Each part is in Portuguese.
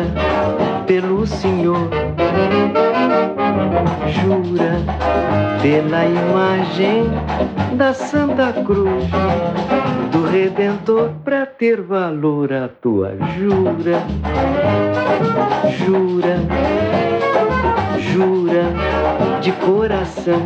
pelo Senhor, jura pela imagem da Santa Cruz, do Redentor, pra ter valor a tua jura, jura, jura de coração,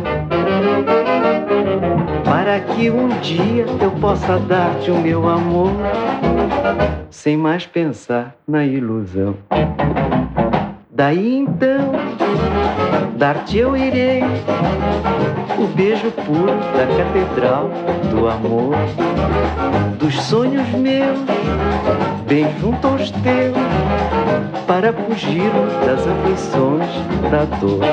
para que um dia eu possa dar-te o meu amor, sem mais pensar na ilusão. Daí então, dar-te eu irei o beijo puro da catedral do amor, dos sonhos meus, bem junto aos teus, para fugir das aflições da dor.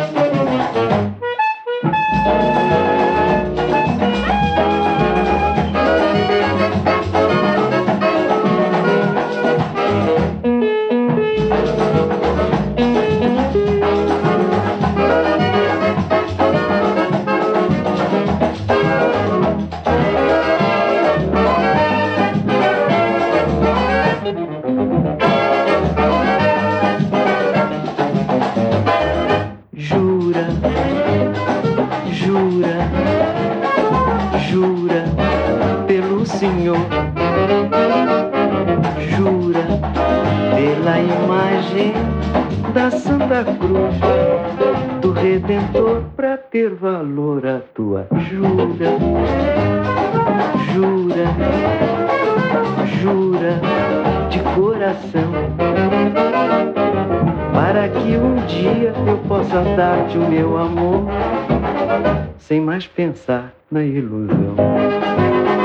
Jura pelo Senhor, jura pela imagem da Santa Cruz, do Redentor, pra ter valor a tua jura, jura, jura de coração, para que um dia eu possa dar-te o meu amor, sem mais pensar na ilusão.